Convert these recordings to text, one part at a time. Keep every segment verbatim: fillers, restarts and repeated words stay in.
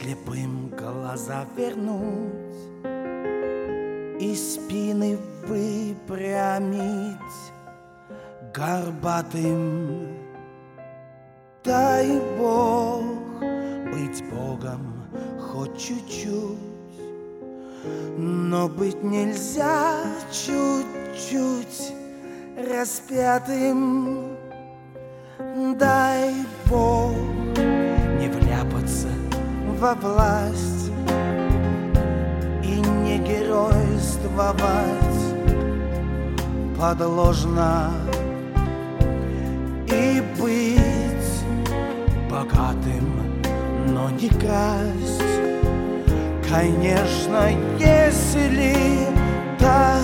слепым глаза вернуть и спины выпрямить горбатым. Дай Бог быть Богом хоть чуть-чуть, но быть нельзя чуть-чуть распятым. Дай Бог не вляпаться во власть и не геройствовать подложно, и быть богатым, но не красть. Конечно, если так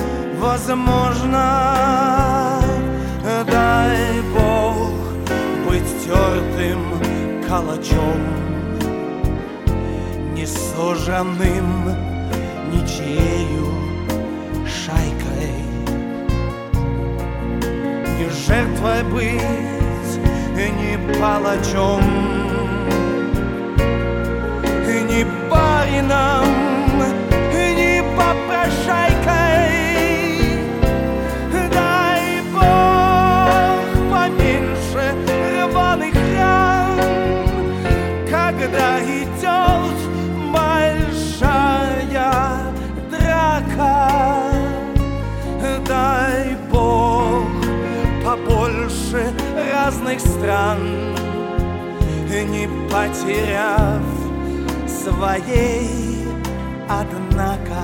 возможно, дай Бог быть тертым калачом, не сожженным ничею шайкой, не жертвой быть, не палачом, не барином, не попрошайкой. Дай Бог поменьше рваных ран, когда идет большая драка. Дай Бог побольше разных стран, не потеряв своей, однако.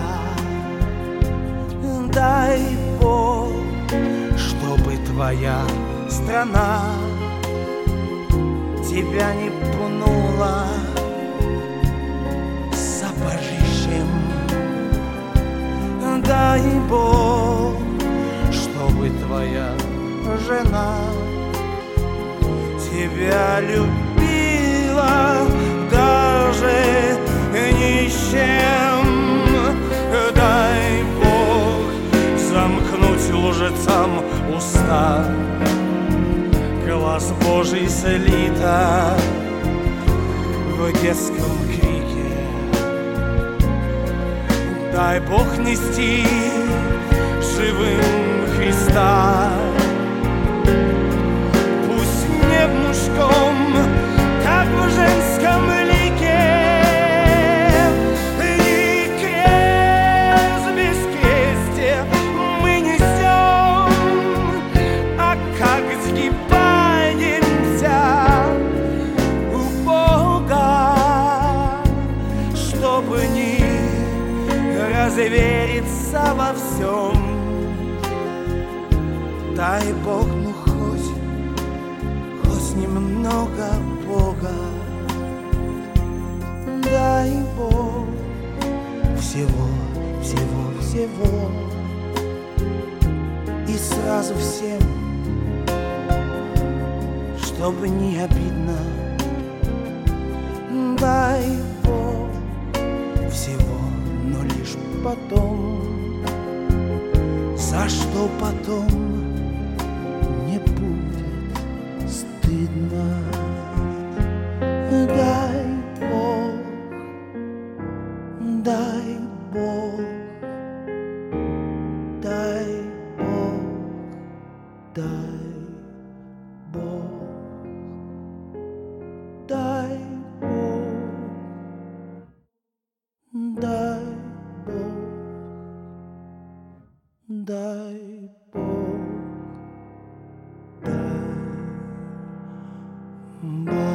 Дай Бог, чтобы твоя страна тебя не пнула сапожищем. Дай Бог, чтобы твоя жена тебя любила даже ни с чем. Дай Бог замкнуть лжецам уста, глаз Божий слита в детском крике. Дай Бог нести живым Христа, пусть не в мужском, как в женском лике. И крест бескрестия мы несем, а как сгибаемся у Бога, чтобы не развериться во всем. Дай Бог, ну хоть, хоть немного Бога. Дай Бог всего, всего, всего, и сразу всем, чтобы не обидно. Дай Бог всего, но лишь потом, за что потом не будет стыдно. Дай Бог, дай Бог, дай Бог, дай Бог, дай Бог, дай Бог, дай Бог, дай Бог.